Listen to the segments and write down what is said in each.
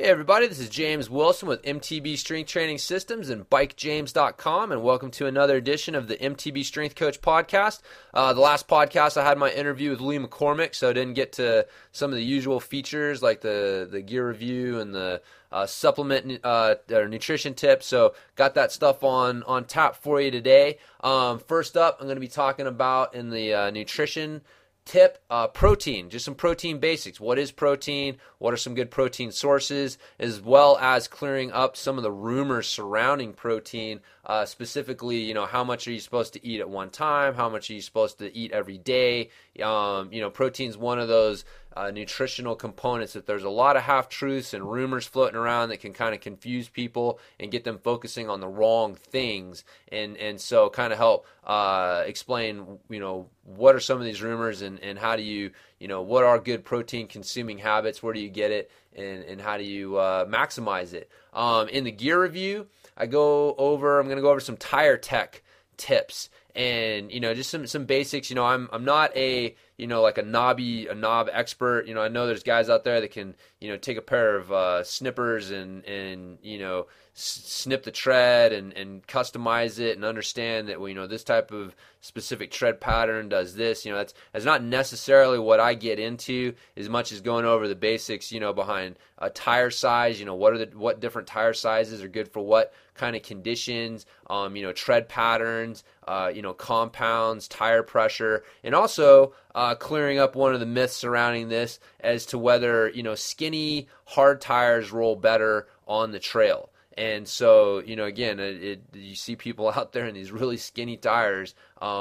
everybody, this is James Wilson with MTB Strength Training Systems and BikeJames.com, and welcome to another edition of the MTB Strength Coach Podcast. The last podcast I had my interview with Lee McCormick, so I didn't get to some of the usual features like the gear review and the supplement or nutrition tips, so got that stuff on tap for you today. First up, I'm going to be talking about in the nutrition tip, protein, just some protein basics. What is protein? What are some good protein sources? As well as clearing up some of the rumors surrounding protein, specifically, how much are you supposed to eat at one time? How much are you supposed to eat every day? Protein's one of those nutritional components that there's a lot of half-truths and rumors floating around that can kind of confuse people and get them focusing on the wrong things. And so kind of help explain, what are some of these rumors and how do you, what are good protein consuming habits? Where do you get it? And how do you maximize it? In the gear review, I'm going to go over some tire tech tips and, just some basics. I'm not a, like a knob expert. I know there's guys out there that can, take a pair of snippers and snip the tread and customize it and understand that, this type of specific tread pattern does this. That's not necessarily what I get into as much as going over the basics, behind a tire size. What different tire sizes are good for what kind of conditions, tread patterns, compounds, tire pressure, and also clearing up one of the myths surrounding this as to whether, skinny, hard tires roll better on the trail. And so, again, you see people out there in these really skinny tires,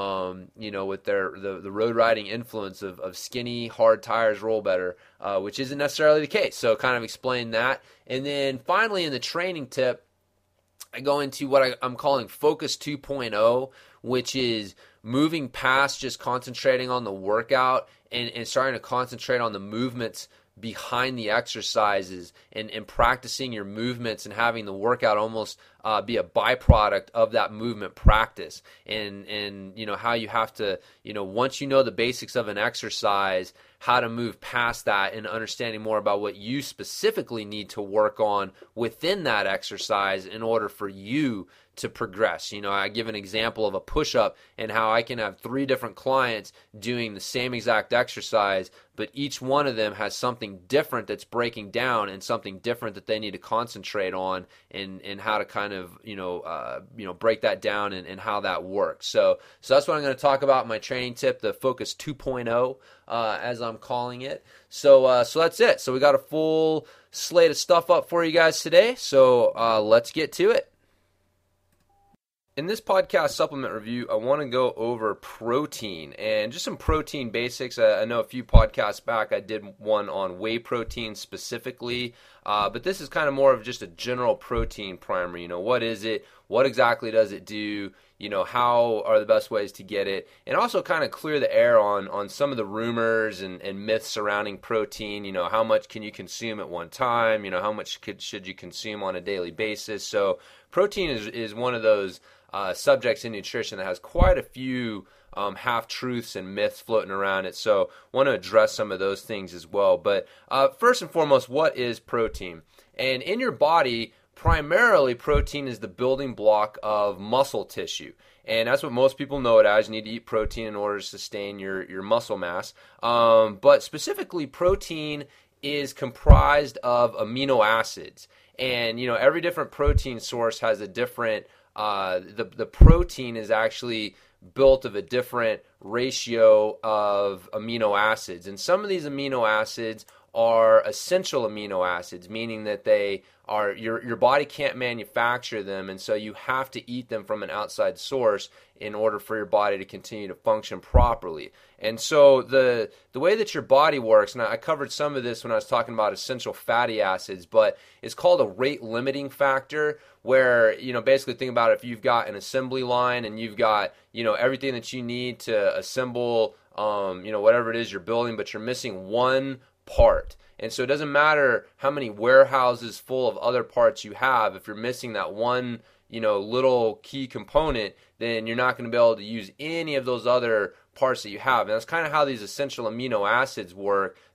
with the road riding influence of skinny, hard tires roll better, which isn't necessarily the case. So kind of explain that. And then finally in the training tip, I go into what I'm calling Focus 2.0, which is moving past just concentrating on the workout and starting to concentrate on the movements behind the exercises and practicing your movements and having the workout almost be a byproduct of that movement practice. And how you have to, once you know the basics of an exercise, how to move past that and understanding more about what you specifically need to work on within that exercise in order for you to progress. I give an example of a push-up and how I can have 3 different clients doing the same exact exercise, but each one of them has something different that's breaking down and something different that they need to concentrate on and how to kind of, break that down and how that works. So that's what I'm going to talk about in my training tip, the Focus 2.0, as I'm calling it. So that's it. So we got a full slate of stuff up for you guys today. So let's get to it. In this podcast supplement review, I want to go over protein and just some protein basics. I know a few podcasts back I did one on whey protein specifically, but this is kind of more of just a general protein primer. What is it? What exactly does it do? How are the best ways to get it? And also kind of clear the air on some of the rumors and myths surrounding protein. How much can you consume at one time? How much should you consume on a daily basis? So protein is one of those subjects in nutrition that has quite a few half-truths and myths floating around it. So I want to address some of those things as well. But first and foremost, what is protein? And in your body, primarily protein is the building block of muscle tissue. And that's what most people know it as. You need to eat protein in order to sustain your muscle mass. But specifically, protein is comprised of amino acids. And, every different protein source has a different the protein is actually built of a different ratio of amino acids. And some of these amino acids are essential amino acids, meaning that they are your body can't manufacture them, and so you have to eat them from an outside source in order for your body to continue to function properly. And so the way that your body works, and I covered some of this when I was talking about essential fatty acids, but it's called a rate limiting factor, where basically think about it, if you've got an assembly line and you've got everything that you need to assemble whatever it is you're building, but you're missing one part. And so it doesn't matter how many warehouses full of other parts you have, if you're missing that one, little key component, then you're not going to be able to use any of those other parts that you have. And that's kind of how these essential amino acids work.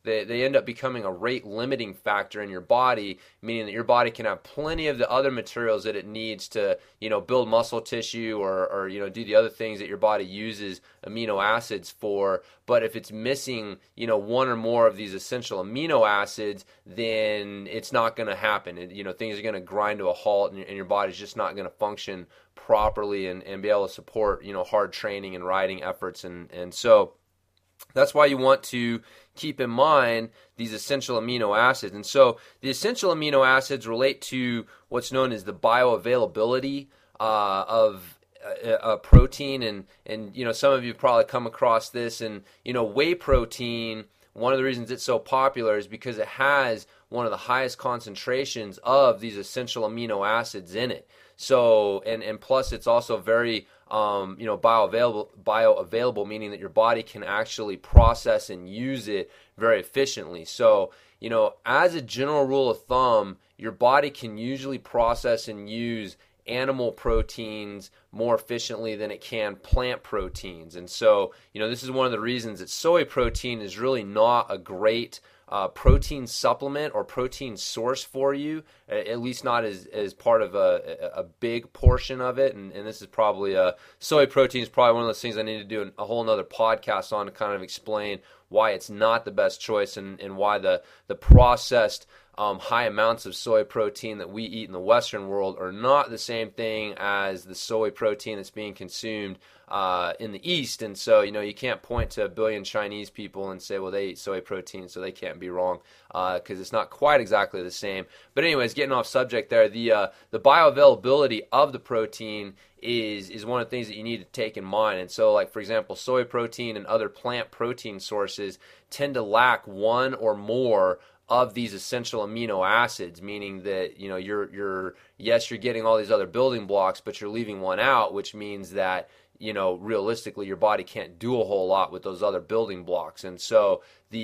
they end up becoming a rate limiting factor in your body, meaning that your body can have plenty of the other materials that it needs to, build muscle tissue or do the other things that your body uses amino acids for. But if it's missing, one or more of these essential amino acids, then it's not going to happen. Things are going to grind to a halt, and your body's just not going to function properly and be able to support, hard training and riding efforts. And so that's why you want to keep in mind these essential amino acids. And so the essential amino acids relate to what's known as the bioavailability of a protein. And some of you have probably come across this. And, whey protein, one of the reasons it's so popular is because it has one of the highest concentrations of these essential amino acids in it. So, and plus it's also very, bioavailable, meaning that your body can actually process and use it very efficiently. So, as a general rule of thumb, your body can usually process and use animal proteins more efficiently than it can plant proteins. And so, this is one of the reasons that soy protein is really not a great protein supplement or protein source for you, at least not as part of a big portion of it. And this is probably soy protein is probably one of those things I need to do a whole nother podcast on to kind of explain why it's not the best choice and why the processed high amounts of soy protein that we eat in the Western world are not the same thing as the soy protein that's being consumed in the East. And so, you can't point to a billion Chinese people and say, well, they eat soy protein, so they can't be wrong, because it's not quite exactly the same. But anyways, getting off subject there, the bioavailability of the protein is one of the things that you need to take in mind. And so, like, for example, soy protein and other plant protein sources tend to lack one or more of these essential amino acids, meaning that you're getting all these other building blocks, but you're leaving one out, which means that realistically your body can't do a whole lot with those other building blocks. And so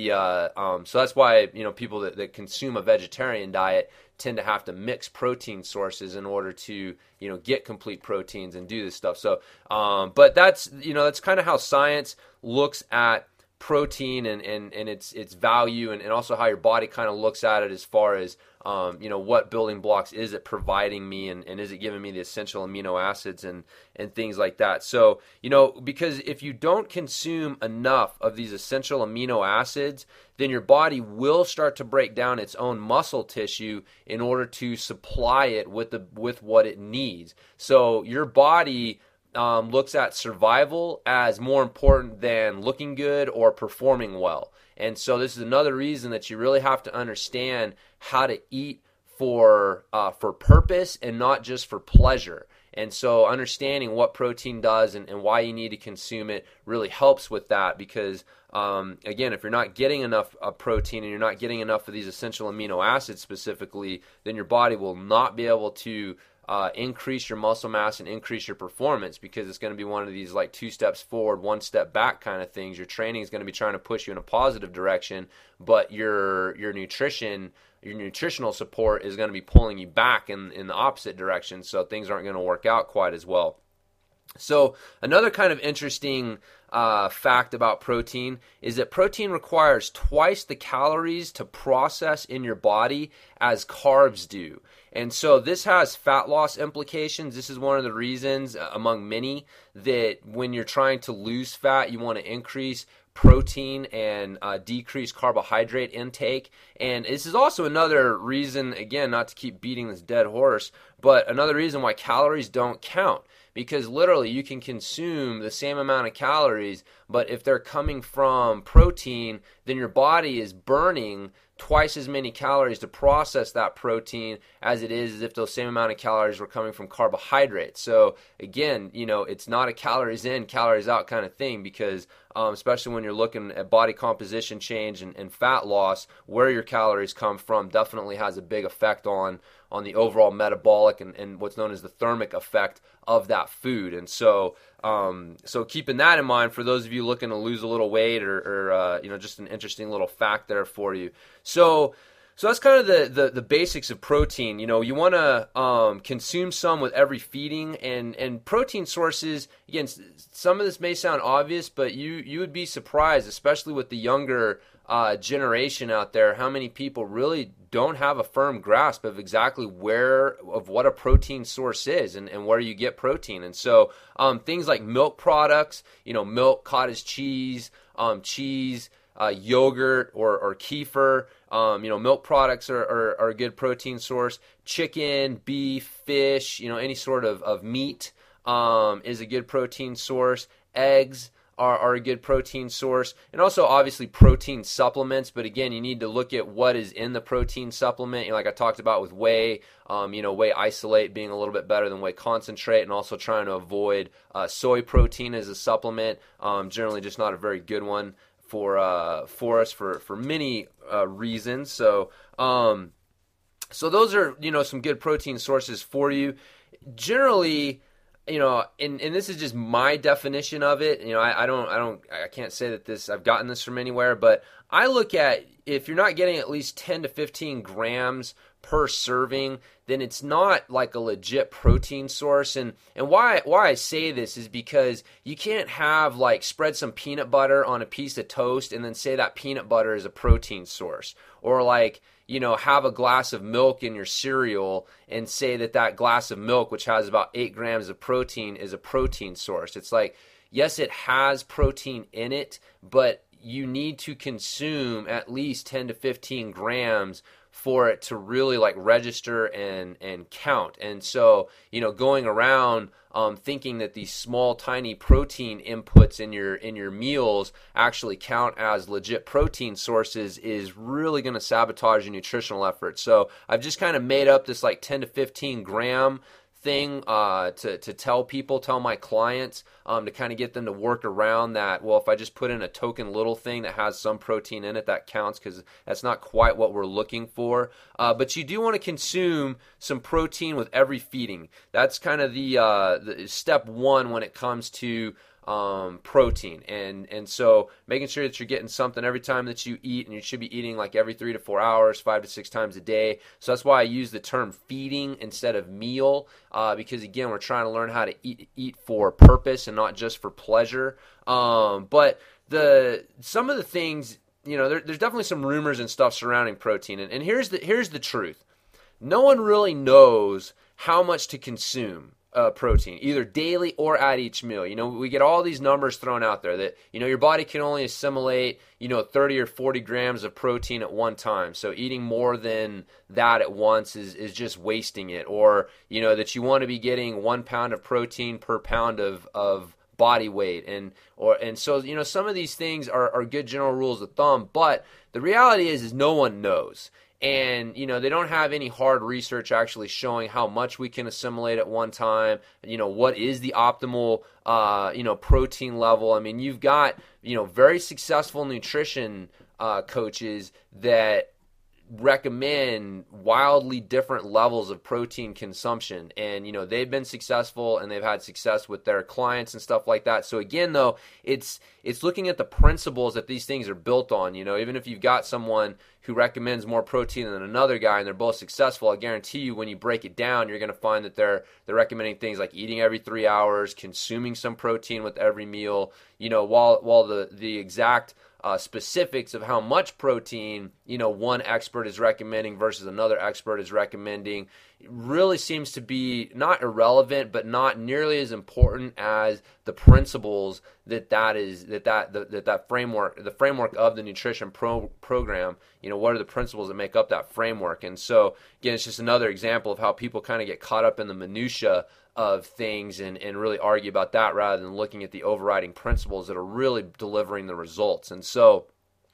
so that's why people that consume a vegetarian diet tend to have to mix protein sources in order to get complete proteins and do this stuff. So but that's kind of how science looks at protein and its value, and also how your body kind of looks at it as far as what building blocks is it providing me, and is it giving me the essential amino acids and things like that. So because if you don't consume enough of these essential amino acids, then your body will start to break down its own muscle tissue in order to supply it with what it needs. So your body looks at survival as more important than looking good or performing well. And so this is another reason that you really have to understand how to eat for purpose and not just for pleasure. And so understanding what protein does and why you need to consume it really helps with that, because again, if you're not getting enough protein and you're not getting enough of these essential amino acids specifically, then your body will not be able to increase your muscle mass and increase your performance, because it's going to be one of these like 2 steps forward, 1 step back kind of things. Your training is going to be trying to push you in a positive direction, but your nutritional support is going to be pulling you back in the opposite direction, so things aren't going to work out quite as well. So another kind of interesting fact about protein is that protein requires twice the calories to process in your body as carbs do. And so this has fat loss implications. This is one of the reasons, among many, that when you're trying to lose fat, you want to increase protein and decrease carbohydrate intake. And this is also another reason, again, not to keep beating this dead horse, but another reason why calories don't count. Because literally you can consume the same amount of calories, but if they're coming from protein, then your body is burning twice as many calories to process that protein as it is as if those same amount of calories were coming from carbohydrates. So again, it's not a calories in, calories out kind of thing, because especially when you're looking at body composition change and fat loss, where your calories come from definitely has a big effect on the overall metabolic and what's known as the thermic effect of that food. And so keeping that in mind for those of you looking to lose a little weight or just an interesting little fact there for you. So that's kind of the basics of protein. You want to consume some with every feeding, and protein sources, again, some of this may sound obvious, but you would be surprised, especially with the younger generation out there, how many people really don't have a firm grasp of exactly what a protein source is and where you get protein. And so things like milk products, milk, cottage cheese, yogurt or kefir, milk products are a good protein source. Chicken, beef, fish, any sort of meat is a good protein source. Eggs are a good protein source, and also obviously protein supplements. But again, you need to look at what is in the protein supplement. Like I talked about with whey, whey isolate being a little bit better than whey concentrate, and also trying to avoid soy protein as a supplement. Generally, just not a very good one for us for many reasons. So those are some good protein sources for you. Generally, and this is just my definition of it. I can't say that I've gotten this from anywhere, but I look at, if you're not getting at least 10 to 15 grams per serving, then it's not like a legit protein source. And why I say this is because you can't have spread some peanut butter on a piece of toast and then say that peanut butter is a protein source, or have a glass of milk in your cereal and say that glass of milk, which has about 8 grams of protein, is a protein source. It's yes, it has protein in it, but you need to consume at least 10 to 15 grams for it to really register and count. And so, going around thinking that these small tiny protein inputs in your meals actually count as legit protein sources is really going to sabotage your nutritional efforts. So I've just kind of made up this 10 to 15 gram thing to tell my clients, to kind of get them to work around that. Well, if I just put in a token little thing that has some protein in it, that counts, because that's not quite what we're looking for. But you do want to consume some protein with every feeding. That's kind of the step one when it comes to protein, and so making sure that you're getting something every time that you eat, and you should be eating every 3 to 4 hours, 5 to 6 times a day. So that's why I use the term feeding instead of meal, because again, we're trying to learn how to eat for purpose and not just for pleasure. But some of the things, there's definitely some rumors and stuff surrounding protein, and here's the truth. No one really knows how much to consume protein, either daily or at each meal. We get all these numbers thrown out there that, your body can only assimilate, 30 or 40 grams of protein at one time. So eating more than that at once is just wasting it. Or, that you want to be getting 1 pound of protein per pound of body weight. And so, some of these things are good general rules of thumb, but the reality is no one knows. And, they don't have any hard research actually showing how much we can assimilate at one time, what is the optimal, protein level. I mean, you've got, very successful nutrition coaches that recommend wildly different levels of protein consumption, and they've been successful and they've had success with their clients and stuff like that. So again, though, it's looking at the principles that these things are built on. Even if you've got someone who recommends more protein than another guy and they're both successful, I guarantee you when you break it down, you're going to find that they're recommending things like eating every 3 hours, consuming some protein with every meal, while the exact specifics of how much protein, one expert is recommending versus another expert is recommending really seems to be not irrelevant, but not nearly as important as the principles that framework, the framework of the nutrition program, what are the principles that make up that framework. And so again, it's just another example of how people kind of get caught up in the minutia of things and really argue about that rather than looking at the overriding principles that are really delivering the results. And so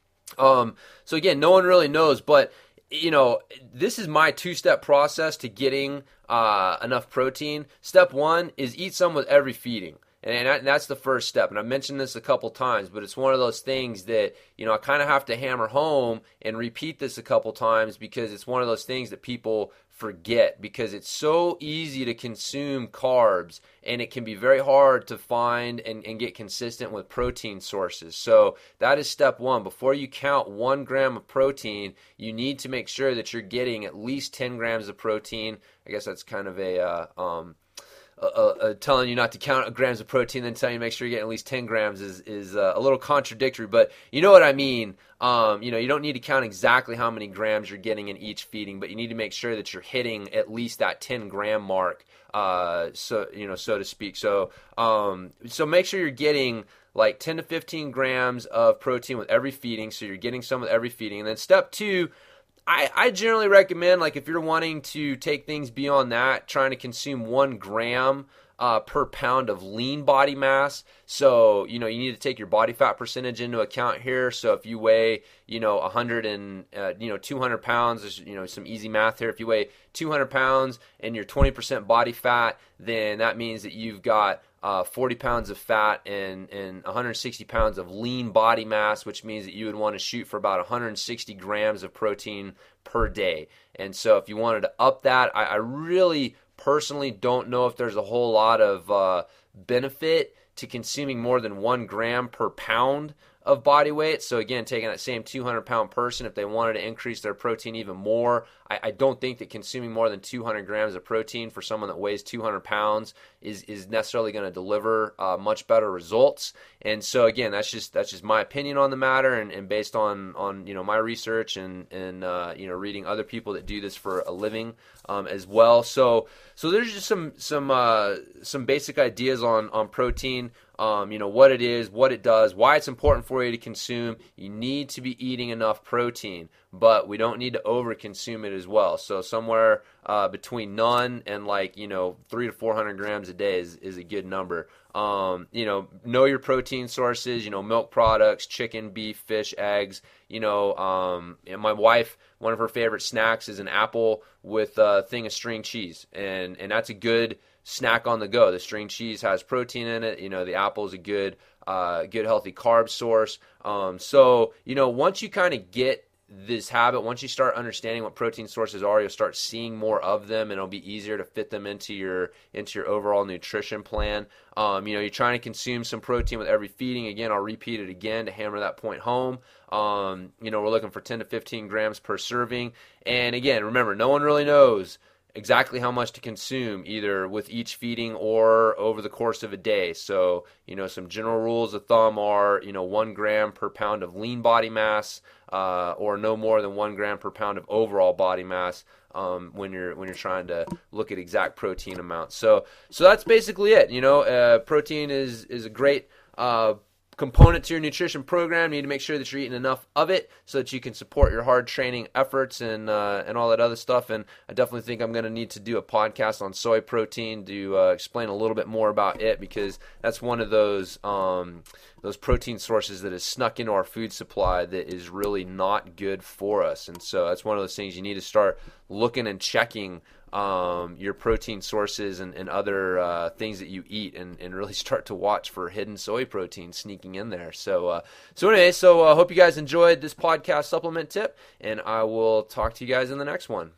again, no one really knows, but this is my 2-step process to getting enough protein. Step 1 is eat some with every feeding. And that's the first step. And I've mentioned this a couple times, but it's one of those things that, I kind of have to hammer home and repeat this a couple times, because it's one of those things that people forget, because it's so easy to consume carbs and it can be very hard to find and get consistent with protein sources. So that is step 1. Before you count 1 gram of protein, you need to make sure that you're getting at least 10 grams of protein. I guess that's kind of telling you not to count grams of protein, then telling you to make sure you get at least 10 grams is a little contradictory, but you know what I mean. You don't need to count exactly how many grams you're getting in each feeding, but you need to make sure that you're hitting at least that 10 gram mark, so to speak. So make sure you're getting like 10 to 15 grams of protein with every feeding, so you're getting some with every feeding. And then step 2, I generally recommend, like, if you're wanting to take things beyond that, trying to consume 1 gram per pound of lean body mass. So, you need to take your body fat percentage into account here. So if you weigh, 100 and, 200 pounds, there's, some easy math here. If you weigh 200 pounds and you're 20% body fat, then that means that you've got 40 pounds of fat and 160 pounds of lean body mass, which means that you would want to shoot for about 160 grams of protein per day. And so if you wanted to up that, I really personally don't know if there's a whole lot of benefit to consuming more than 1 gram per pound of body weight. So again, taking that same 200-pound person, if they wanted to increase their protein even more, I don't think that consuming more than 200 grams of protein for someone that weighs 200 pounds is necessarily going to deliver much better results. And so again, that's just my opinion on the matter, and based on my research and reading other people that do this for a living as well. So there's just some basic ideas on protein. What it is, what it does, why it's important for you to consume. You need to be eating enough protein, but we don't need to overconsume it as well. So somewhere between none and 300 to 400 grams a day is a good number. Know your protein sources, milk products, chicken, beef, fish, eggs. And my wife, one of her favorite snacks is an apple with a thing of string cheese, and that's a good snack on the go. The string cheese has protein in it. The apple is a good healthy carb source. So once you kind of get this habit, once you start understanding what protein sources are, you'll start seeing more of them, and it'll be easier to fit them into your overall nutrition plan. You're trying to consume some protein with every feeding. Again, I'll repeat it again to hammer that point home. We're looking for 10 to 15 grams per serving. And again, remember, no one really knows exactly how much to consume, either with each feeding or over the course of a day. So, some general rules of thumb are, 1 gram per pound of lean body mass, or no more than 1 gram per pound of overall body mass, when you're trying to look at exact protein amounts. So that's basically it. Protein is a great component to your nutrition program. You need to make sure that you're eating enough of it so that you can support your hard training efforts and all that other stuff. And I definitely think I'm going to need to do a podcast on soy protein to explain a little bit more about it, because that's one of those protein sources that is snuck into our food supply that is really not good for us. And so that's one of those things you need to start looking and checking your protein sources and other things that you eat, and really start to watch for hidden soy protein sneaking in there. So anyway, hope you guys enjoyed this podcast supplement tip, and I will talk to you guys in the next one.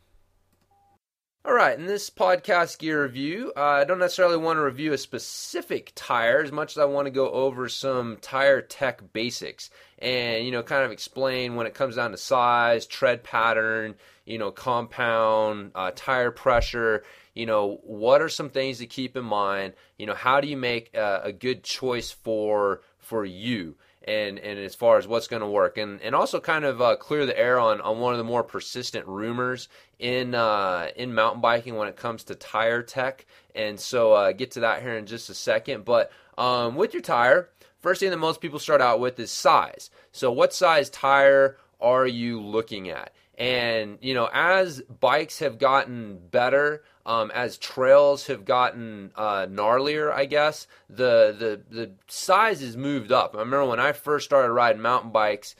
All right, in this podcast gear review, I don't necessarily want to review a specific tire as much as I want to go over some tire tech basics and, kind of explain when it comes down to size, tread pattern, compound, tire pressure, what are some things to keep in mind, how do you make a good choice for you? And as far as what's going to work, and also kind of clear the air on one of the more persistent rumors in mountain biking when it comes to tire tech. And so get to that here in just a second. But with your tire, first thing that most people start out with is size. So what size tire are you looking at? And as bikes have gotten better, as trails have gotten gnarlier, I guess, the size has moved up. I remember when I first started riding mountain bikes,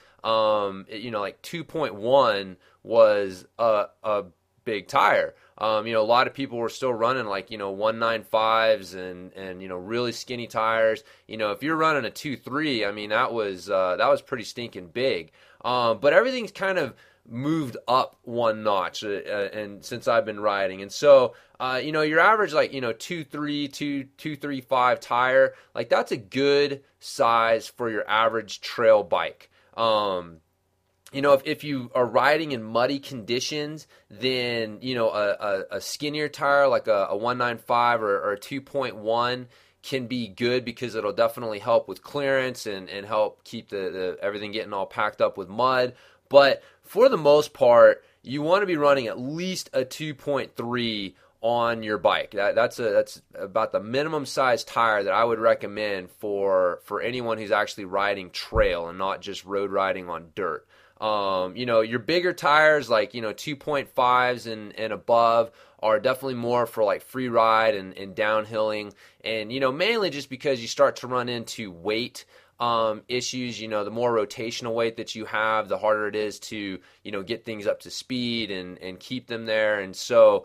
2.1 was a big tire. A lot of people were still running 195s and really skinny tires. If you're running a 2.3, I mean, that was pretty stinking big. But everything's kind of moved up one notch, and since I've been riding, and so your average 2.3, 2.35 tire, that's a good size for your average trail bike. if you are riding in muddy conditions, then, a skinnier tire like a 195 or a 2.1 can be good because it'll definitely help with clearance and help keep the everything getting all packed up with mud. But for the most part, you want to be running at least a 2.3 on your bike. That's about the minimum size tire that I would recommend for anyone who's actually riding trail and not just road riding on dirt. Your bigger tires like 2.5s and above are definitely more for like free ride and downhilling, and mainly just because you start to run into weight issues. The more rotational weight that you have, the harder it is to get things up to speed and keep them there. And so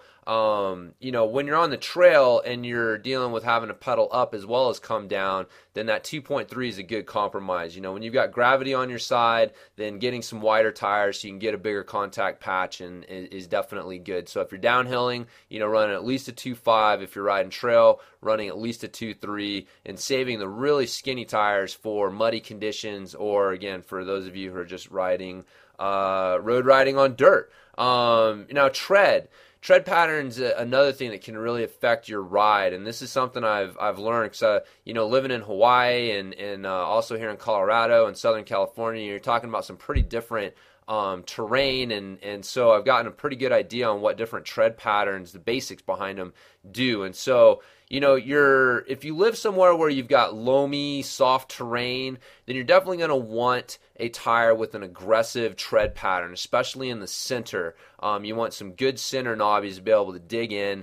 when you're on the trail and you're dealing with having to pedal up as well as come down, then that 2.3 is a good compromise. When you've got gravity on your side, then getting some wider tires so you can get a bigger contact patch and is definitely good. So if you're downhilling, running at least a 2.5. If you're riding trail, running at least a 2.3, and saving the really skinny tires for muddy conditions, or again for those of you who are just riding road riding on dirt. Now tread patterns, another thing that can really affect your ride, and this is something I've learned because living in Hawaii and also here in Colorado and Southern California, you're talking about some pretty different terrain, and so I've gotten a pretty good idea on what different tread patterns, the basics behind them, do. And so if you live somewhere where you've got loamy, soft terrain, then you're definitely going to want a tire with an aggressive tread pattern, especially in the center. You want some good center knobbies to be able to dig in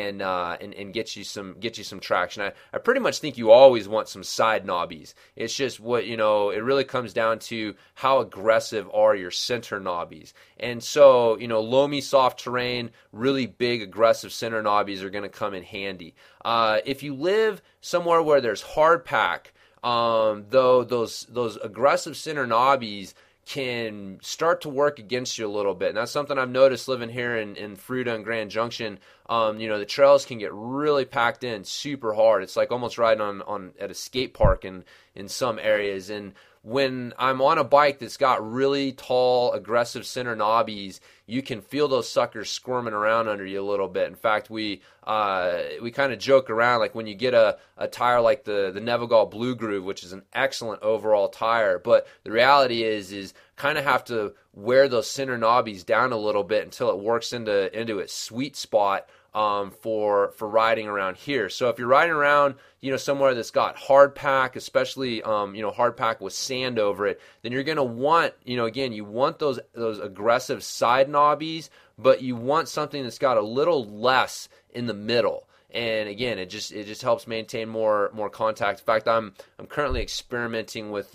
and get you some traction. I pretty much think you always want some side knobbies. It's just what it really comes down to how aggressive are your center knobbies. And so loamy, soft terrain, really big aggressive center knobbies are going to come in handy. If you live somewhere where there's hard pack, though those aggressive center knobbies can start to work against you a little bit. And that's something I've noticed living here in Fruita and Grand Junction. The trails can get really packed in super hard. It's like almost riding on at a skate park in some areas. And when I'm on a bike that's got really tall, aggressive center knobbies, you can feel those suckers squirming around under you a little bit. In fact, we kind of joke around, like when you get a tire like the Navigal Blue Groove, which is an excellent overall tire, but the reality is kind of have to wear those center knobbies down a little bit until it works into its sweet spot for riding around here. So if you're riding around, somewhere that's got hard pack, especially hard pack with sand over it, then you're going to want, again, you want those aggressive side knobbies, but you want something that's got a little less in the middle. And again, it just helps maintain more contact. In fact, I'm currently experimenting with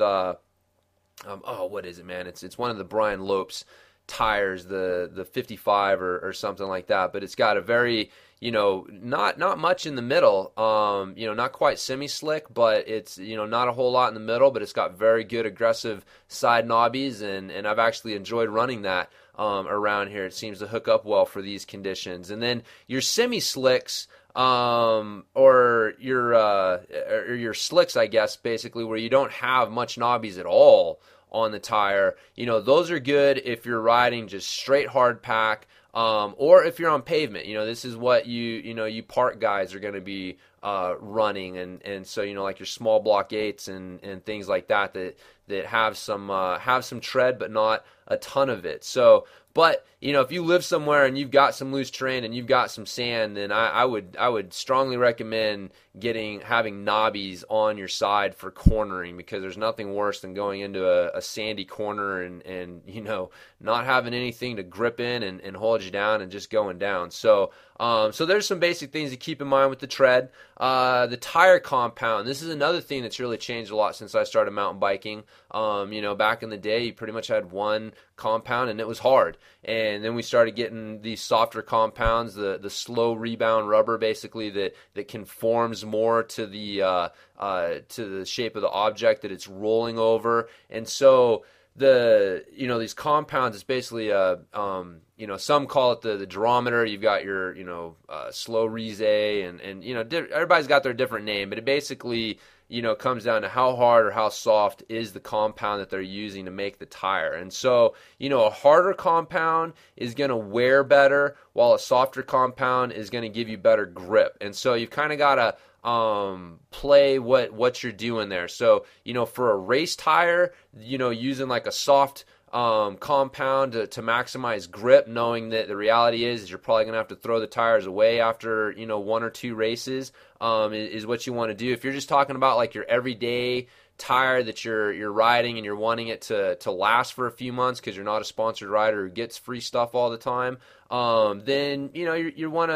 what is it, man? It's one of the Brian Lopes tires, the 55 or something like that, but it's got a very not much in the middle, not quite semi-slick, but it's not a whole lot in the middle, but it's got very good aggressive side knobbies, and I've actually enjoyed running that around here. It seems to hook up well for these conditions. And then your semi-slicks, or your slicks, I guess, basically, where you don't have much knobbies at all on the tire, those are good if you're riding just straight hard pack, or if you're on pavement. This is what you park guys are going to be running, and so like your small block 8s and things like that have some tread, but not a ton of it. So, but if you live somewhere and you've got some loose terrain and you've got some sand, then I would strongly recommend having knobbies on your side for cornering, because there's nothing worse than going into a sandy corner and not having anything to grip in and hold you down and just going down. So there's some basic things to keep in mind with the tread. The tire compound, this is another thing that's really changed a lot since I started mountain biking. Back in the day, you pretty much had one compound and it was hard. And then we started getting these softer compounds, the slow rebound rubber, basically that conforms more to the shape of the object that it's rolling over. And so these compounds is basically some call it the durometer. You've got your slow rise and everybody's got their different name, but it basically it comes down to how hard or how soft is the compound that they're using to make the tire. And so, a harder compound is going to wear better, while a softer compound is going to give you better grip. And so you've kind of got to play what you're doing there. So, for a race tire, using like a soft compound to maximize grip, knowing that the reality is you're probably going to have to throw the tires away after, 1 or 2 races, is what you want to do. If you're just talking about like your everyday tire that you're riding and you're wanting it to last for a few months because you're not a sponsored rider who gets free stuff all the time, then, you want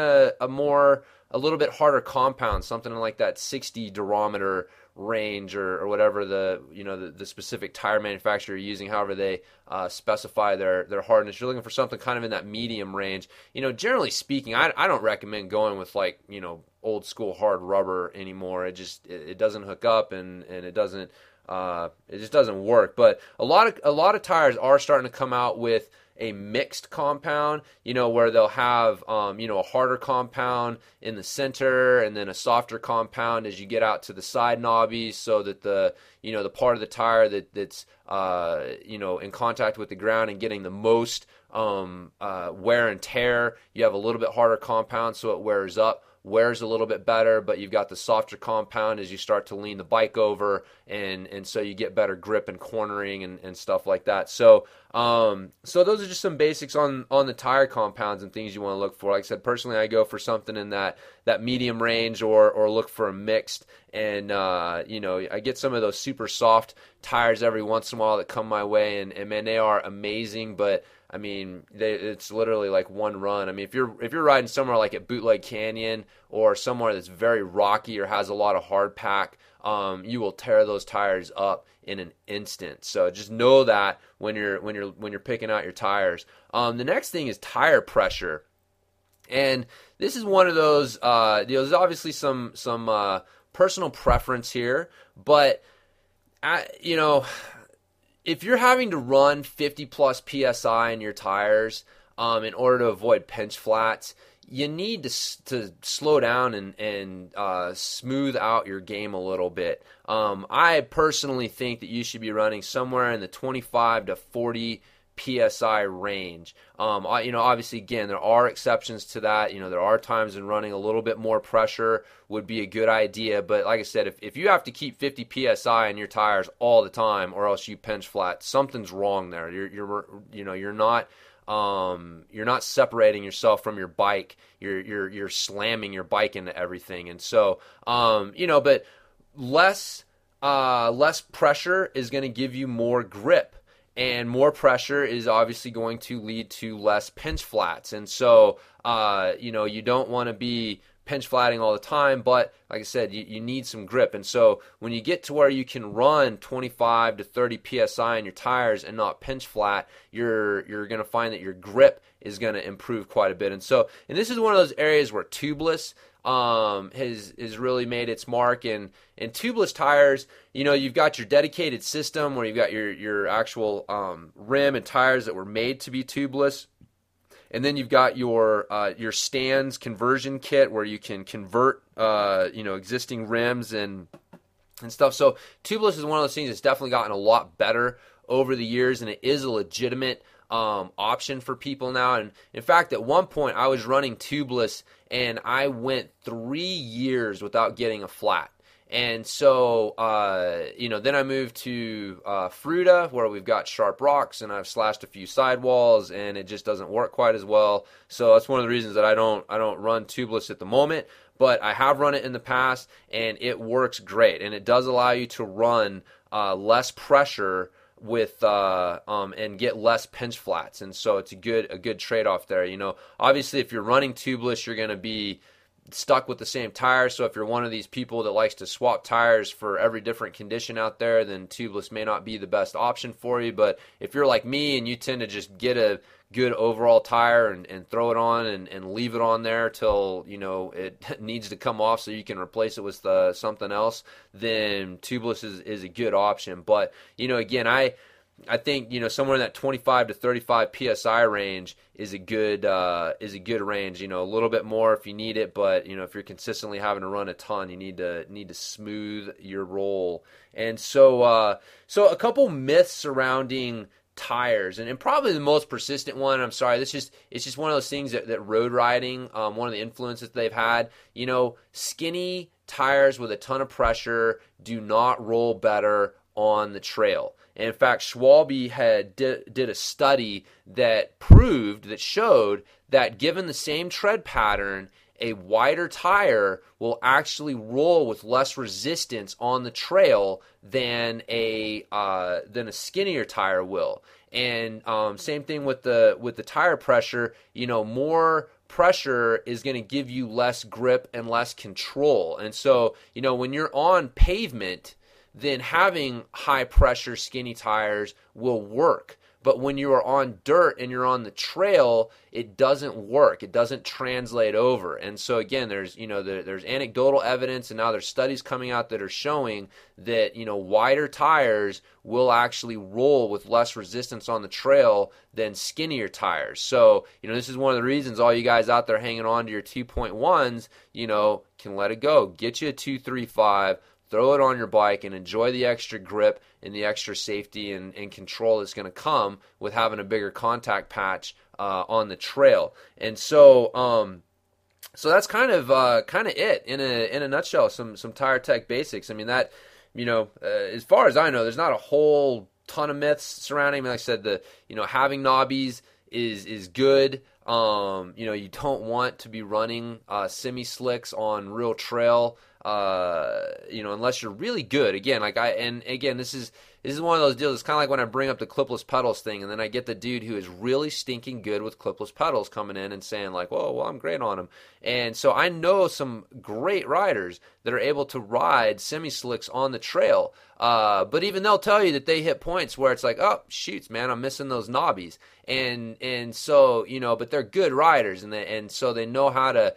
a little bit harder compound, something like that 60 durometer range or whatever the specific tire manufacturer you're using, however they specify their hardness. You're looking for something kind of in that medium range. Generally speaking, I don't recommend going with like, old school hard rubber anymore. It doesn't hook up and it just doesn't work. But a lot of tires are starting to come out with a mixed compound, where they'll have, a harder compound in the center and then a softer compound as you get out to the side knobbies, so that the part of the tire that's, in contact with the ground and getting the most wear and tear, you have a little bit harder compound so it wears a little bit better, but you've got the softer compound as you start to lean the bike over, and so you get better grip and cornering and stuff like that. So those are just some basics on the tire compounds and things you want to look for. Like I said, personally, I go for something in that medium range or look for a mixed. And, I get some of those super soft tires every once in a while that come my way, and man, they are amazing, but I mean, it's literally like one run. I mean, if you're riding somewhere like at Bootleg Canyon or somewhere that's very rocky or has a lot of hard pack, you will tear those tires up in an instant. So just know that when you're picking out your tires. The next thing is tire pressure, and this is one of those. There's obviously some personal preference here, but if you're having to run 50 plus PSI in your tires in order to avoid pinch flats, you need to slow down and smooth out your game a little bit. I personally think that you should be running somewhere in the 25 to 40 PSI range. Obviously, again, there are exceptions to that. There are times when running a little bit more pressure would be a good idea. But like I said, if you have to keep 50 PSI in your tires all the time, or else you pinch flat, something's wrong there. You're not separating yourself from your bike. You're slamming your bike into everything. And so, but less pressure is going to give you more grip. And more pressure is obviously going to lead to less pinch flats. And so, you don't want to be pinch flatting all the time, but like I said, you need some grip. And so when you get to where you can run 25 to 30 PSI in your tires and not pinch flat, you're going to find that your grip is going to improve quite a bit. And this is one of those areas where tubeless has really made its mark. And tubeless tires, you've got your dedicated system where you've got your actual rim and tires that were made to be tubeless. And then you've got your stands conversion kit where you can convert existing rims and stuff. So tubeless is one of those things that's definitely gotten a lot better over the years, and it is a legitimate option for people now. And in fact, at one point I was running tubeless and I went 3 years without getting a flat. And so, then I moved to Fruta, where we've got sharp rocks, and I've slashed a few sidewalls, and it just doesn't work quite as well. So that's one of the reasons that I don't run tubeless at the moment. But I have run it in the past, and it works great. And it does allow you to run less pressure with and get less pinch flats. And so it's a good trade-off there. Obviously, if you're running tubeless, you're going to be stuck with the same tires. So if you're one of these people that likes to swap tires for every different condition out there, then tubeless may not be the best option for you. But if you're like me and you tend to just get a good overall tire and throw it on and leave it on there till it needs to come off so you can replace it with something else, then tubeless is a good option. But again, I think, somewhere in that 25 to 35 psi range is a good range. A little bit more if you need it, but if you're consistently having to run a ton, you need to smooth your roll. And so a couple myths surrounding tires, and probably the most persistent one. I'm sorry, it's just one of those things that road riding, one of the influences they've had. Skinny tires with a ton of pressure do not roll better on the trail. And in fact, Schwalbe did a study that showed that given the same tread pattern, a wider tire will actually roll with less resistance on the trail than a skinnier tire will. And same thing with the tire pressure. More pressure is going to give you less grip and less control. And so, when you're on pavement, then having high pressure skinny tires will work. But when you are on dirt and you're on the trail, it doesn't work. It doesn't translate over. And so again, there's anecdotal evidence, and now there's studies coming out that are showing that wider tires will actually roll with less resistance on the trail than skinnier tires. So this is one of the reasons all you guys out there hanging on to your 2.1s, can let it go. Get you a 235. Throw it on your bike and enjoy the extra grip and the extra safety and control that's going to come with having a bigger contact patch on the trail. And so that's kind of it in a nutshell. Some tire tech basics. I mean that as far as I know, there's not a whole ton of myths surrounding. I mean, like I said, having knobbies is good. You don't want to be running semi slicks on real trail. Unless you're really good. Again, this is one of those deals. It's kind of like when I bring up the clipless pedals thing, and then I get the dude who is really stinking good with clipless pedals coming in and saying like, "Whoa, well, I'm great on them." And so I know some great riders that are able to ride semi slicks on the trail. But even they'll tell you that they hit points where it's like, "Oh, shoots, man, I'm missing those knobbies." And so but they're good riders, and so they know how to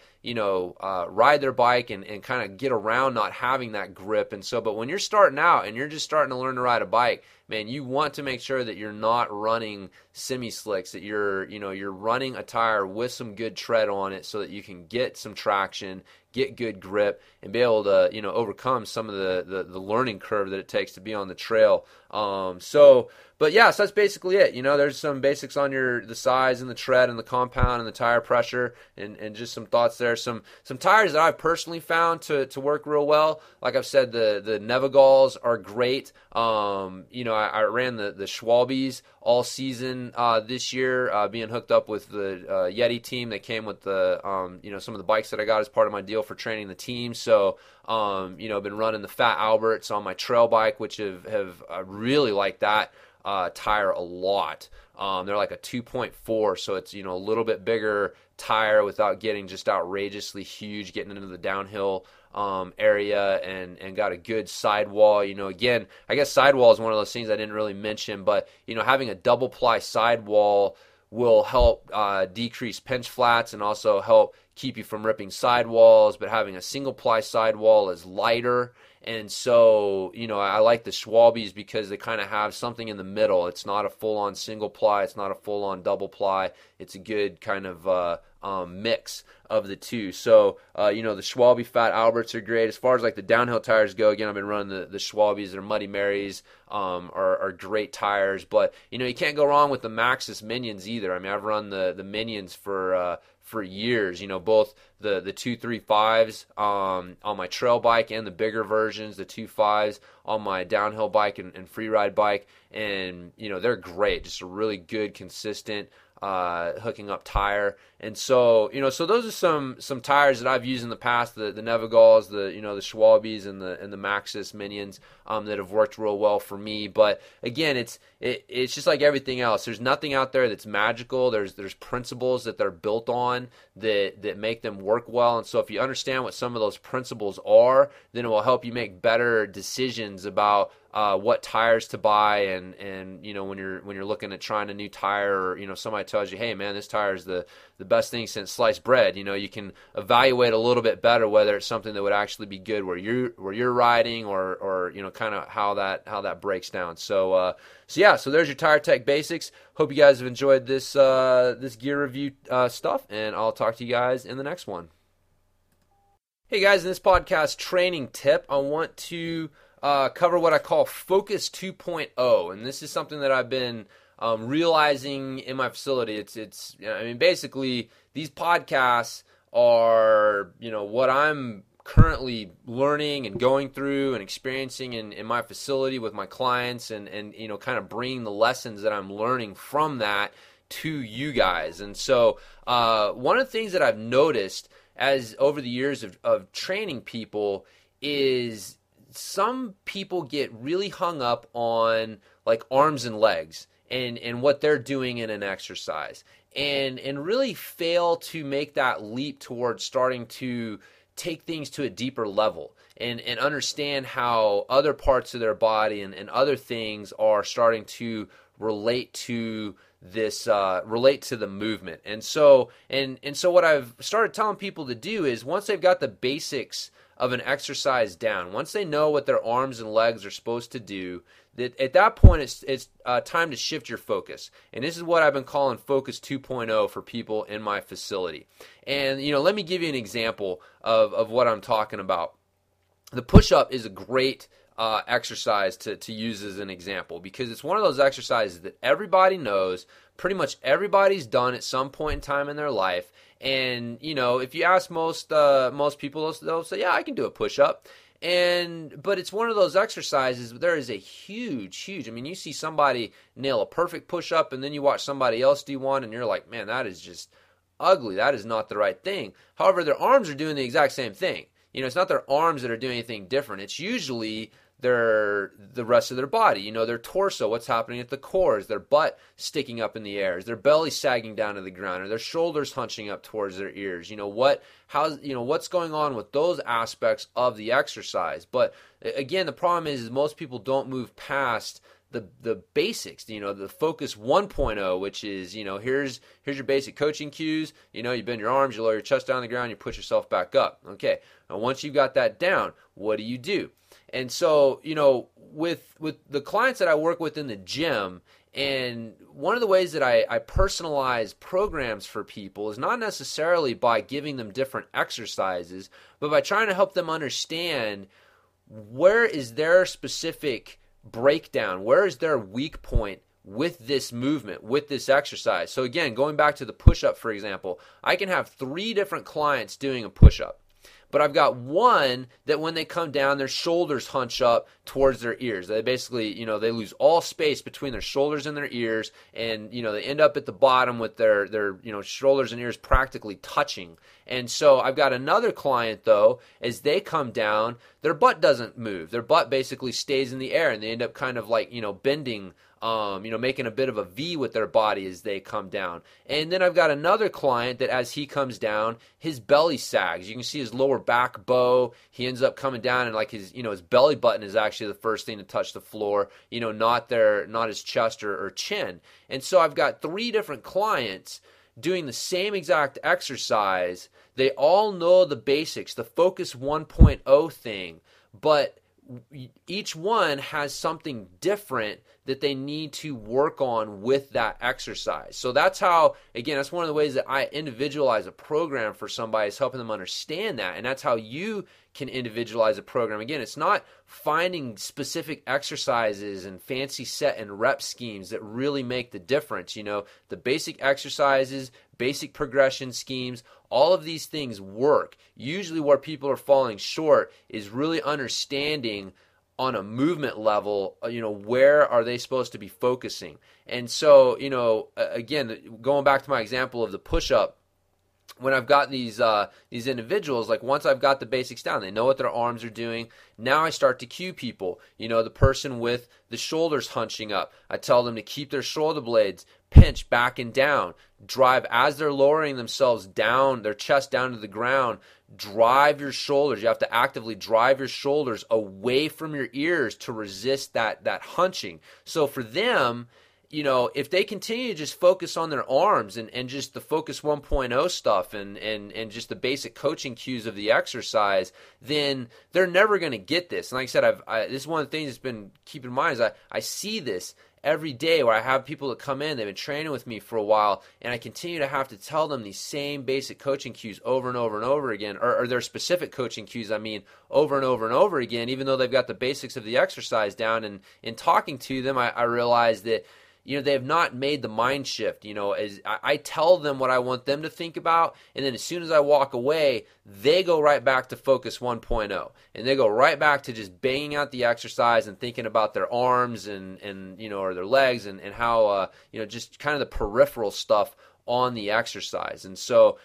ride their bike and kind of get around not having that grip. And so, but when you're starting out and you're just starting to learn to ride a bike, man, you want to make sure that you're not running semi slicks, that you're running a tire with some good tread on it so that you can get some traction, get good grip, and be able to overcome some of the learning curve that it takes to be on the trail. But yeah, so that's basically it. There's some basics on the size and the tread and the compound and the tire pressure and just some thoughts there. Some tires that I've personally found to work real well. Like I've said, the Nevagals are great. I ran the Schwalbes all season this year, being hooked up with the Yeti team. They came with the some of the bikes that I got as part of my deal for training the team. So I've been running the Fat Alberts on my trail bike, which have really liked that tire a lot. They're like a 2.4, so it's a little bit bigger tire without getting just outrageously huge, getting into the downhill area, and got a good sidewall. Again, I guess sidewall is one of those things I didn't really mention, but having a double ply sidewall will help decrease pinch flats and also help keep you from ripping sidewalls. But having a single ply sidewall is lighter. And so, I like the Schwalbes because they kind of have something in the middle. It's not a full-on single ply. It's not a full-on double ply. It's a good kind of mix of the two. So, the Schwalbe Fat Alberts are great. As far as like the downhill tires go, again, I've been running the Schwalbes. They're Muddy Marys, are great tires. But, you can't go wrong with the Maxxis Minions either. I mean, I've run the Minions for years, both the 235s on my trail bike and the bigger versions, the 25s on my downhill bike and free ride bike. And, they're great. Just a really good, consistent hooking up tire. And so, so those are some tires that I've used in the past, the Nevagals, the Schwalbes and the Maxxis Minions that have worked real well for me. But again, it's just like everything else. There's nothing out there that's magical. There's principles that they're built on that make them work well. And so if you understand what some of those principles are, then it will help you make better decisions about what tires to buy, and when you're looking at trying a new tire, or somebody tells you, hey man, this tire is the best thing since sliced bread, you can evaluate a little bit better whether it's something that would actually be good where you're riding, or kind of how that breaks down. So there's your Tire Tech Basics. Hope you guys have enjoyed this gear review stuff, and I'll talk to you guys in the next one. Hey guys, in this podcast training tip, I want to cover what I call Focus 2.0, and this is something that I've been realizing in my facility. It's basically these podcasts are what I'm currently learning and going through and experiencing in my facility with my clients, and kind of bringing the lessons that I'm learning from that to you guys. And so one of the things that I've noticed as over the years of training people is some people get really hung up on like arms and legs and what they're doing in an exercise, and really fail to make that leap towards starting to take things to a deeper level and understand how other parts of their body and other things are starting to relate to this relate to the movement. And so what I've started telling people to do is, once they've got the basics of an exercise down, once they know what their arms and legs are supposed to do, that at that point it's time to shift your focus. And this is what I've been calling Focus 2.0 for people in my facility. And let me give you an example of what I'm talking about. The push-up is a great exercise to use as an example, because it's one of those exercises that everybody knows, pretty much everybody's done at some point in time in their life. And if you ask most people, they'll say, yeah, I can do a push-up. But it's one of those exercises, there is a huge, you see somebody nail a perfect push-up, and then you watch somebody else do one, and you're like, man, that is just ugly. That is not the right thing. However, their arms are doing the exact same thing. It's not their arms that are doing anything different. It's usually the rest of their body, their torso, what's happening at the core, is their butt sticking up in the air, is their belly sagging down to the ground, or their shoulders hunching up towards their ears, what's going on with those aspects of the exercise. But again, the problem is most people don't move past the basics, the Focus 1.0, which is, here's your basic coaching cues. You bend your arms, you lower your chest down on the ground, you push yourself back up. Okay, now once you've got that down, what do? And so, with the clients that I work with in the gym, and one of the ways that I personalize programs for people is not necessarily by giving them different exercises, but by trying to help them understand where is their specific breakdown, where is their weak point with this movement, with this exercise. So again, going back to the push-up, for example, I can have 3 different clients doing a push-up. But I've got one that when they come down, their shoulders hunch up towards their ears. They basically, they lose all space between their shoulders and their ears, and, they end up at the bottom with their shoulders and ears practically touching. And so I've got another client, though, as they come down, their butt doesn't move. Their butt basically stays in the air, and they end up kind of like, bending, making a bit of a V with their body as they come down. And then I've got another client that as he comes down, his belly sags. You can see his lower back bow. He ends up coming down, and like his belly button is actually the first thing to touch the floor, not his chest or chin. And so I've got 3 different clients doing the same exact exercise. They all know the basics, the Focus 1.0 thing, but each one has something different that they need to work on with that exercise. So that's how, again, that's one of the ways that I individualize a program for somebody, is helping them understand that. And that's how you can individualize a program. Again, it's not finding specific exercises and fancy set and rep schemes that really make the difference. The basic exercises, basic progression schemes, all of these things work. Usually where people are falling short is really understanding on a movement level, where are they supposed to be focusing? And so, again, going back to my example of the push-up, when I've got these individuals, like once I've got the basics down, they know what their arms are doing. Now I start to cue people. The person with the shoulders hunching up, I tell them to keep their shoulder blades pinched back and down. Drive as they're lowering themselves down, their chest down to the ground. Drive your shoulders. You have to actively drive your shoulders away from your ears to resist that hunching. So for them, if they continue to just focus on their arms and just the Focus 1.0 stuff and just the basic coaching cues of the exercise, then they're never going to get this. And like I said, this is one of the things that's been keep in mind is I see this every day where I have people that come in, they've been training with me for a while, and I continue to have to tell them these same basic coaching cues over and over and over again, or their specific coaching cues, over and over and over again, even though they've got the basics of the exercise down. And in talking to them, I realize that they have not made the mind shift. As I tell them what I want them to think about, and then as soon as I walk away, they go right back to Focus 1.0, and they go right back to just banging out the exercise and thinking about their arms and or their legs and how just kind of the peripheral stuff on the exercise. And so,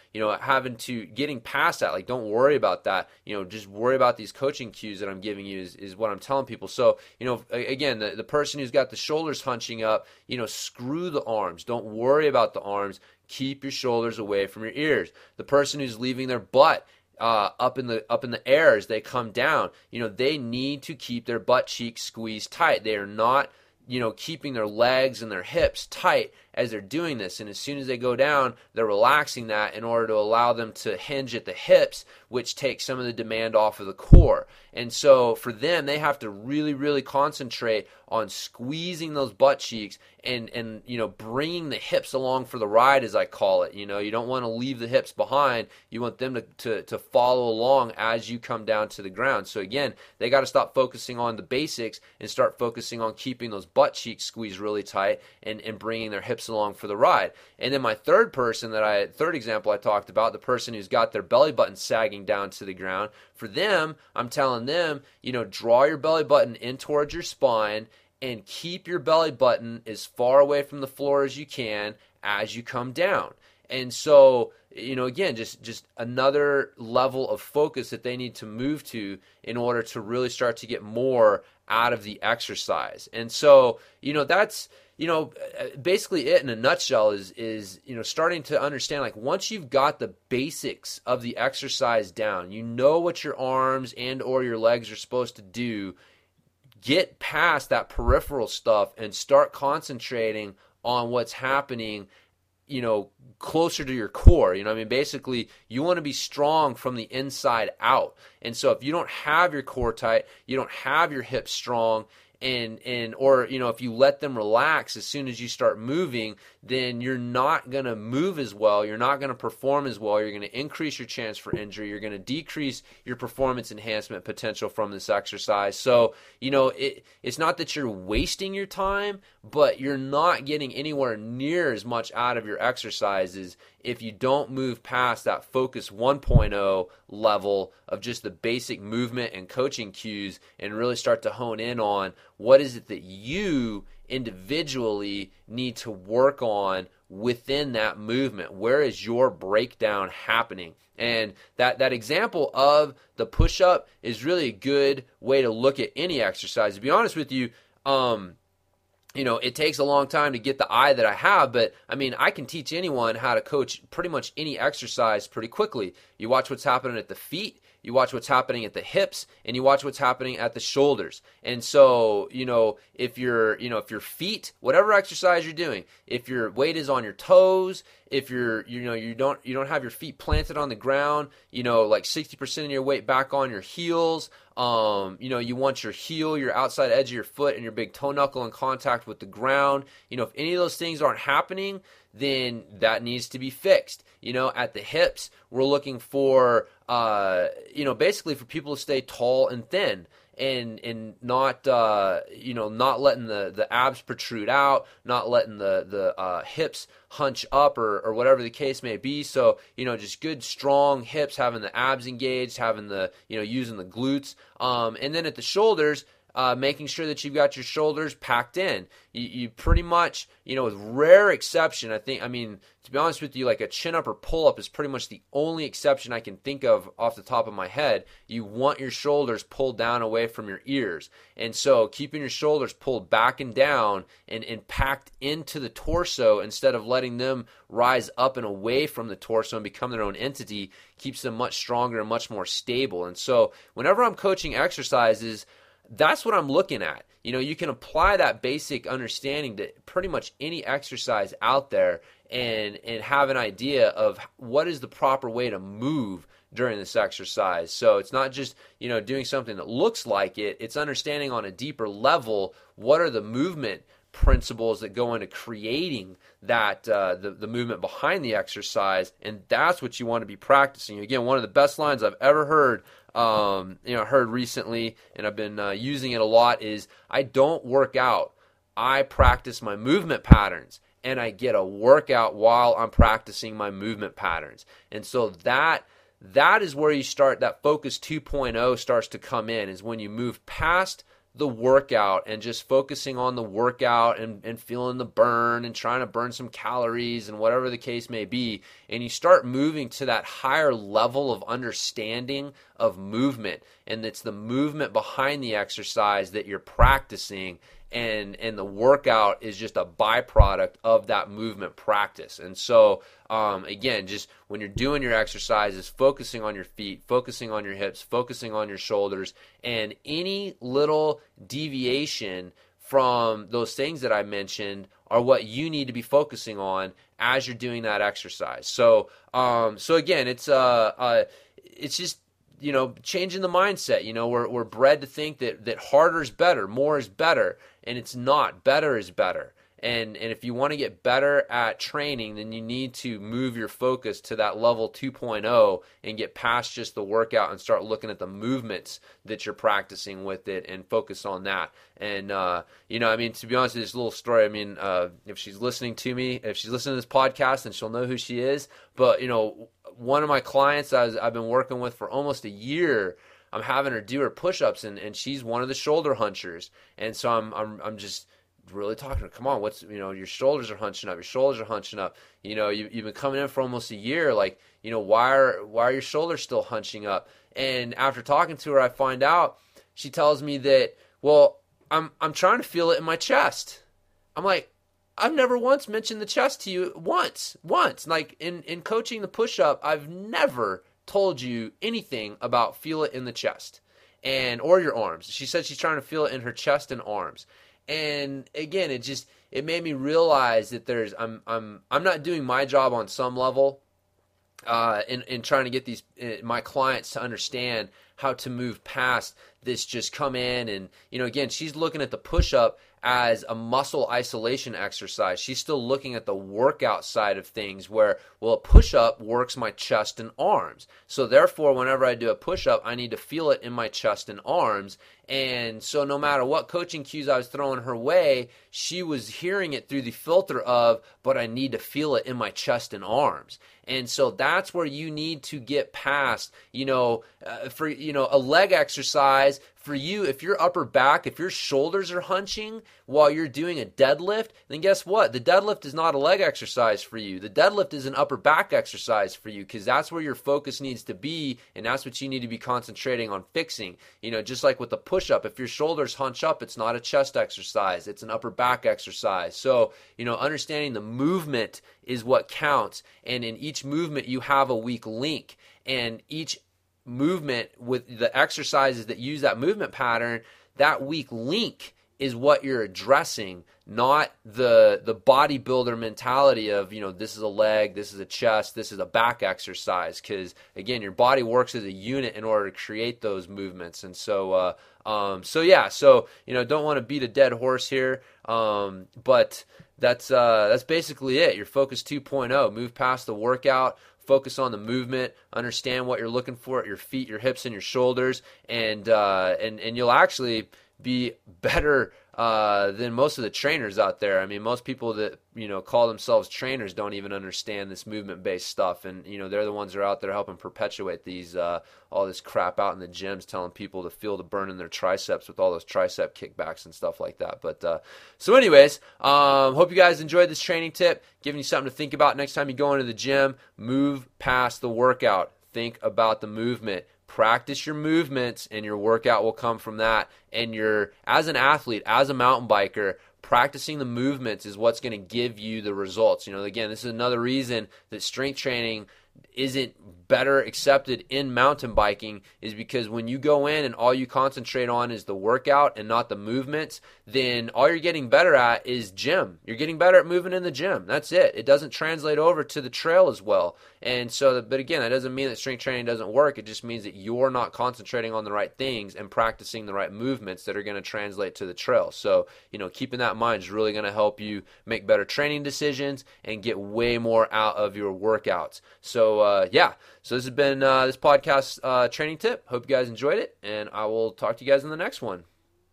getting past that, like, don't worry about that, just worry about these coaching cues that I'm giving you is what I'm telling people. So, again, the person who's got the shoulders hunching up, screw the arms. Don't worry about the arms. Keep your shoulders away from your ears. The person who's leaving their butt up in the air as they come down, they need to keep their butt cheeks squeezed tight. They are not keeping their legs and their hips tight as they're doing this. And as soon as they go down, they're relaxing that in order to allow them to hinge at the hips, which takes some of the demand off of the core. And so for them, they have to really, really concentrate on squeezing those butt cheeks and bringing the hips along for the ride, as I call it. You don't want to leave the hips behind. You want them to follow along as you come down to the ground. So again, they got to stop focusing on the basics and start focusing on keeping those butt cheeks squeezed really tight and bringing their hips along for the ride. And then my third example I talked about, the person who's got their belly button sagging down to the ground, for them, I'm telling them, draw your belly button in towards your spine and keep your belly button as far away from the floor as you can as you come down. And so, again, just another level of focus that they need to move to in order to really start to get more out of the exercise. And so, that's, basically it in a nutshell is starting to understand, like, once you've got the basics of the exercise down, what your arms and or your legs are supposed to do, get past that peripheral stuff and start concentrating on what's happening closer to your core. Basically, you want to be strong from the inside out. And so if you don't have your core tight, you don't have your hips strong, or if you let them relax as soon as you start moving, then you're not going to move as well. You're not going to perform as well. You're going to increase your chance for injury. You're going to decrease your performance enhancement potential from this exercise. So, it's not that you're wasting your time, but you're not getting anywhere near as much out of your exercises if you don't move past that Focus 1.0 level of just the basic movement and coaching cues and really start to hone in on what is it that you individually need to work on within that movement. Where is your breakdown happening? And that example of the push-up is really a good way to look at any exercise. To be honest with you, it takes a long time to get the eye that I have, but I can teach anyone how to coach pretty much any exercise pretty quickly. You watch what's happening at the feet, you watch what's happening at the hips, and you watch what's happening at the shoulders. And so, if your feet, whatever exercise you're doing, if your weight is on your toes, if you don't have your feet planted on the ground, like 60% of your weight back on your heels, you want your heel, your outside edge of your foot, and your big toe knuckle in contact with the ground. If any of those things aren't happening, then that needs to be fixed. At the hips, we're looking for, basically for people to stay tall and thin. And not not letting the abs protrude out, not letting the hips hunch up or whatever the case may be. So just good strong hips, having the abs engaged, having the using the glutes, and then at the shoulders, making sure that you've got your shoulders packed in. You pretty much, with rare exception, to be honest with you, like a chin-up or pull-up is pretty much the only exception I can think of off the top of my head. You want your shoulders pulled down away from your ears. And so keeping your shoulders pulled back and down and packed into the torso instead of letting them rise up and away from the torso and become their own entity keeps them much stronger and much more stable. And so whenever I'm coaching exercises, that's what I'm looking at. You can apply that basic understanding to pretty much any exercise out there and have an idea of what is the proper way to move during this exercise. So it's not just, doing something that looks like it. It's understanding on a deeper level what are the movement principles that go into creating that the movement behind the exercise, and that's what you want to be practicing. Again, one of the best lines I've ever heard heard recently, and I've been using it a lot, is I don't work out. I practice my movement patterns, and I get a workout while I'm practicing my movement patterns. And so that is where you start, that Focus 2.0 starts to come in, is when you move past the workout and just focusing on the workout and feeling the burn and trying to burn some calories and whatever the case may be, and you start moving to that higher level of understanding of movement, and it's the movement behind the exercise that you're practicing, and the workout is just a byproduct of that movement practice. And so again, just when you're doing your exercises, focusing on your feet, focusing on your hips, focusing on your shoulders, and any little deviation from those things that I mentioned are what you need to be focusing on as you're doing that exercise. So again, it's just changing the mindset. We're bred to think that harder is better, more is better, and it's not. Better is better. And if you want to get better at training, then you need to move your focus to that level 2.0 and get past just the workout and start looking at the movements that you're practicing with it and focus on that. And, to be honest with this little story, if she's listening to this podcast, then she'll know who she is. But, one of my clients I've been working with for almost a year, I'm having her do her push-ups, and she's one of the shoulder hunchers. And so I'm just really talking to her, come on, your shoulders are hunching up, you've been coming in for almost a year, why are your shoulders still hunching up? And after talking to her, I find out, she tells me that, well, I'm trying to feel it in my chest. I'm like, I've never once mentioned the chest to you once. Like in coaching the push-up, I've never told you anything about feel it in the chest or your arms. She said she's trying to feel it in her chest and arms. And again, it made me realize that I'm not doing my job on some level in trying to get my clients to understand how to move past this just come in and, again, she's looking at the push-up as a muscle isolation exercise. She's still looking at the workout side of things where, well, a push-up works my chest and arms. So therefore, whenever I do a push-up, I need to feel it in my chest and arms. And so no matter what coaching cues I was throwing her way, she was hearing it through the filter of, but I need to feel it in my chest and arms. And so that's where you need to get past, for a leg exercise. For you, if your upper back, if your shoulders are hunching while you're doing a deadlift, then guess what? The deadlift is not a leg exercise for you. The deadlift is an upper back exercise for you, because that's where your focus needs to be, and that's what you need to be concentrating on fixing. Just like with the push-up, if your shoulders hunch up, it's not a chest exercise. It's an upper back exercise. So, understanding the movement is what counts, and in each movement you have a weak link, and each movement with the exercises that use that movement pattern, that weak link is what you're addressing, not the bodybuilder mentality of, this is a leg, this is a chest, this is a back exercise, because again, your body works as a unit in order to create those movements. And so don't want to beat a dead horse here, but that's basically it. Your Focus 2.0, move past the workout, focus on the movement, understand what you're looking for at your feet, your hips, and your shoulders, and you'll actually be better than most of the trainers out there. I mean, most people that, call themselves trainers don't even understand this movement-based stuff. And, they're the ones that are out there helping perpetuate these, all this crap out in the gyms, telling people to feel the burn in their triceps with all those tricep kickbacks and stuff like that. But, so anyways, hope you guys enjoyed this training tip, giving you something to think about next time you go into the gym. Move past the workout. Think about the movement. Practice your movements, and your workout will come from that. And as an athlete, as a mountain biker, practicing the movements is what's going to give you the results. Again, this is another reason that strength training isn't better accepted in mountain biking, is because when you go in and all you concentrate on is the workout and not the movements, then all you're getting better at is gym. You're getting better at moving in the gym. That's it. It doesn't translate over to the trail as well. And so, but again, that doesn't mean that strength training doesn't work. It just means that you're not concentrating on the right things and practicing the right movements that are going to translate to the trail. So, keeping that in mind is really going to help you make better training decisions and get way more out of your workouts. So, So this has been this podcast training tip. Hope you guys enjoyed it, and I will talk to you guys in the next one.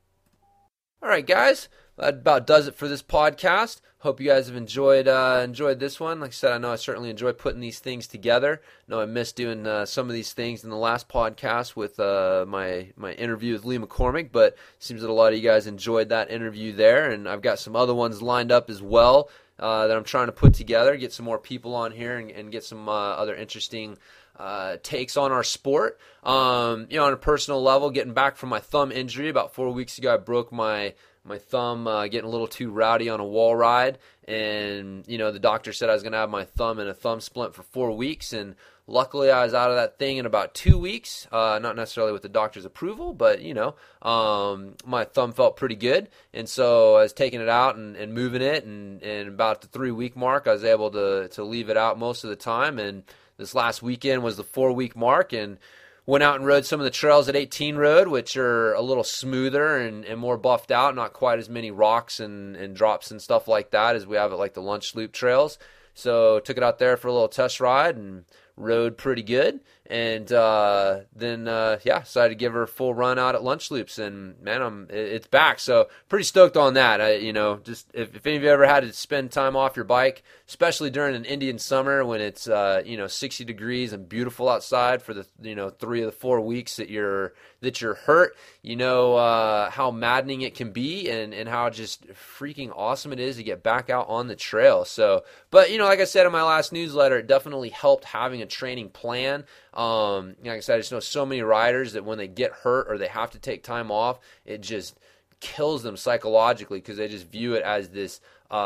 All right, guys, that about does it for this podcast. Hope you guys have enjoyed this one. Like I said, I know I certainly enjoy putting these things together. I know I missed doing some of these things in the last podcast with my interview with Lee McCormick, but it seems that a lot of you guys enjoyed that interview there, and I've got some other ones lined up as well that I'm trying to put together, get some more people on here, and get some other interesting takes on our sport. On a personal level, getting back from my thumb injury about 4 weeks ago, I broke my thumb getting a little too rowdy on a wall ride, and the doctor said I was going to have my thumb in a thumb splint for 4 weeks, and luckily I was out of that thing in about 2 weeks, not necessarily with the doctor's approval, but my thumb felt pretty good, and so I was taking it out and moving it, and about the 3 week mark I was able to leave it out most of the time, and this last weekend was the 4 week mark, and went out and rode some of the trails at 18 Road, which are a little smoother and more buffed out, not quite as many rocks and drops and stuff like that as we have at like the Lunch Loop trails. So took it out there for a little test ride and rode pretty good. And then decided to give her a full run out at Lunch Loops, and man, it's back. So pretty stoked on that. Just if any of you ever had to spend time off your bike, especially during an Indian summer when it's 60 degrees and beautiful outside for the 3 of the 4 weeks that you're hurt, how maddening it can be and how just freaking awesome it is to get back out on the trail. So, but like I said in my last newsletter, it definitely helped having a training plan. Like I said, I just know so many riders that when they get hurt or they have to take time off, it just kills them psychologically because they just view it as this,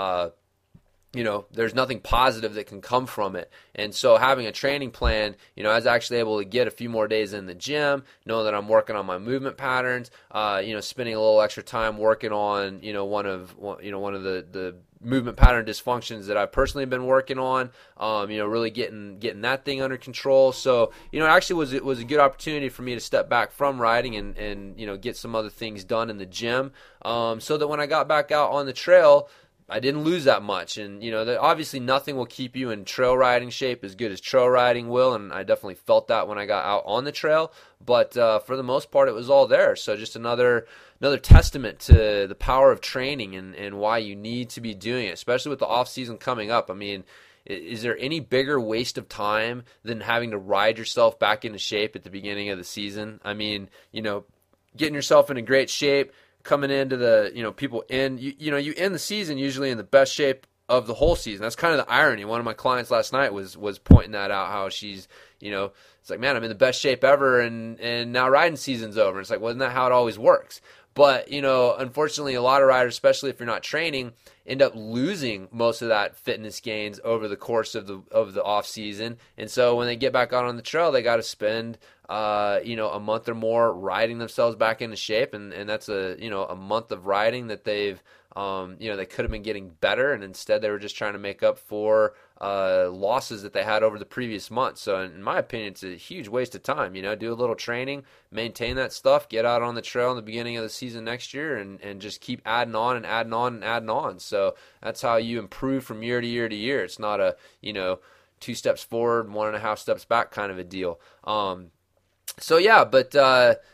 there's nothing positive that can come from it. And so having a training plan, I was actually able to get a few more days in the gym, knowing that I'm working on my movement patterns, spending a little extra time working on, one of the movement pattern dysfunctions that I've personally been working on, really getting that thing under control. So, it actually was a good opportunity for me to step back from riding and get some other things done in the gym, so that when I got back out on the trail, I didn't lose that much. And, obviously nothing will keep you in trail riding shape as good as trail riding will, and I definitely felt that when I got out on the trail. But for the most part, it was all there. So just another testament to the power of training and why you need to be doing it, especially with the off-season coming up. I mean, is there any bigger waste of time than having to ride yourself back into shape at the beginning of the season? I mean, getting yourself into great shape, coming into the, people end, you end the season usually in the best shape of the whole season. That's kind of the irony. One of my clients last night was pointing that out, how she's, it's like, man, I'm in the best shape ever, and now riding season's over. And it's like, well, isn't that how it always works? But, unfortunately, a lot of riders, especially if you're not training, end up losing most of that fitness gains over the course of the off season. And so when they get back out on the trail, they got to spend a month or more riding themselves back into shape, and that's a month of riding that they've they could have been getting better, and instead they were just trying to make up for losses that they had over the previous month. So in my opinion, it's a huge waste of time. Do a little training, maintain that stuff, get out on the trail in the beginning of the season next year, and just keep adding on and adding on and adding on. So that's how you improve from year to year to year. It's not a 2 steps forward, 1.5 steps back kind of a deal. So yeah, but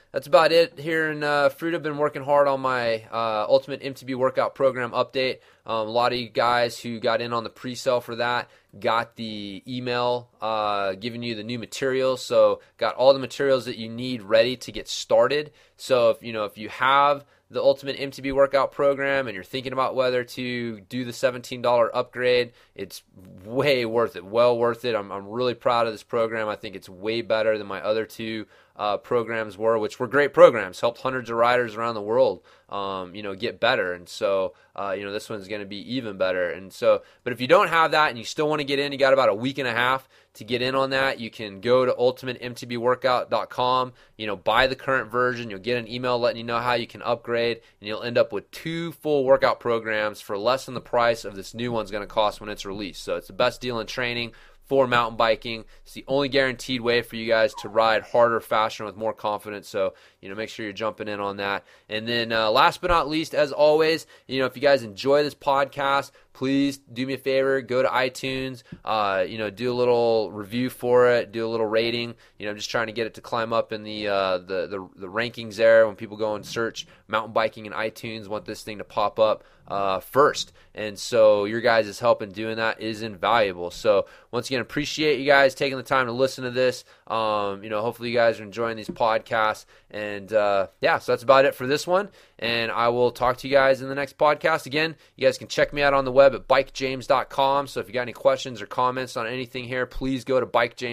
that's about it here in Fruita. Been working hard on my Ultimate MTB Workout Program update. A lot of you guys who got in on the pre-sale for that got the email giving you the new materials. So got all the materials that you need ready to get started. So if you have the Ultimate MTB Workout Program and you're thinking about whether to do the $17 upgrade, it's way worth it, well worth it. I'm really proud of this program. I think it's way better than my other two programs were, which were great programs, helped hundreds of riders around the world get better. And so this one's going to be even better. And so, but if you don't have that and you still want to get in, you got about a week and a half to get in on that. You can go to ultimatemtbworkout.com, buy the current version. You'll get an email letting you know how you can upgrade, and you'll end up with 2 full workout programs for less than the price of this new one's going to cost when it's released. So it's the best deal in training for mountain biking. It's the only guaranteed way for you guys to ride harder, faster, and with more confidence. So, make sure you're jumping in on that. And then last but not least, as always, if you guys enjoy this podcast, please do me a favor, go to iTunes, do a little review for it, do a little rating. I'm just trying to get it to climb up in the rankings there. When people go and search mountain biking in iTunes, want this thing to pop up first. And so your guys' help in doing that is invaluable. So once again, appreciate you guys taking the time to listen to this. Hopefully you guys are enjoying these podcasts. And so that's about it for this one. And I will talk to you guys in the next podcast. Again, you guys can check me out on the web at bikejames.com. So if you got any questions or comments on anything here, please go to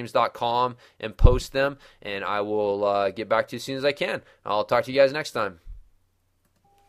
bikejames.com and post them. And I will get back to you as soon as I can. I'll talk to you guys next time.